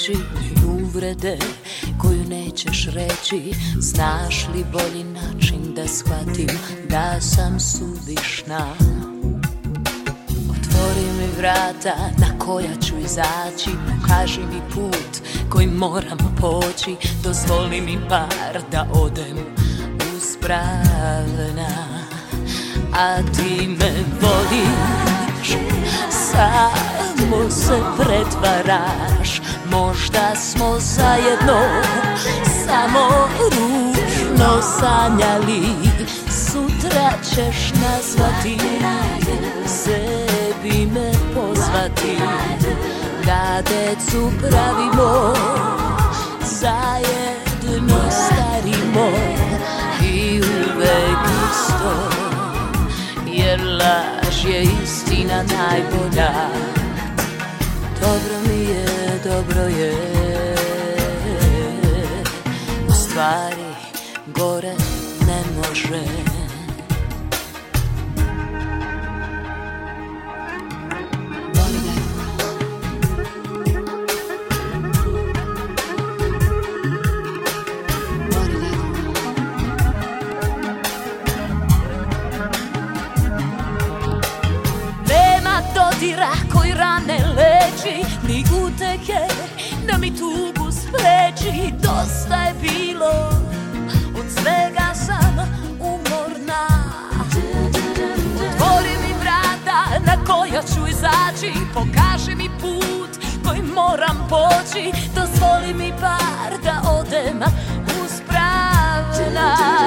riječi ni uvrede koju nećeš reći. Znaš li bolji način da shvatim da sam suvišna? Otvori mi vrata na koja ću izaći, pokaži mi put koji moram poći. Dozvoli mi bar da odem uspravna. A ti me voliš, samo se pretvaraš. Možda smo zajedno samo ružno sanjali. Sutra ćeš nazvati, sebi me pozvati, da decu pravimo, zajedno starimo i uvek isto, jer laž je istina najbolja. Dobro mi je, dobro je, u stvari gore ne može. Koji rane leči, ni utehe da mi tugu spreči. Dosta je bilo, od svega sam umorna. Otvori mi vrata na koja ću izaći, pokaži mi put koji moram poći. Dozvoli mi bar da odem uspravna.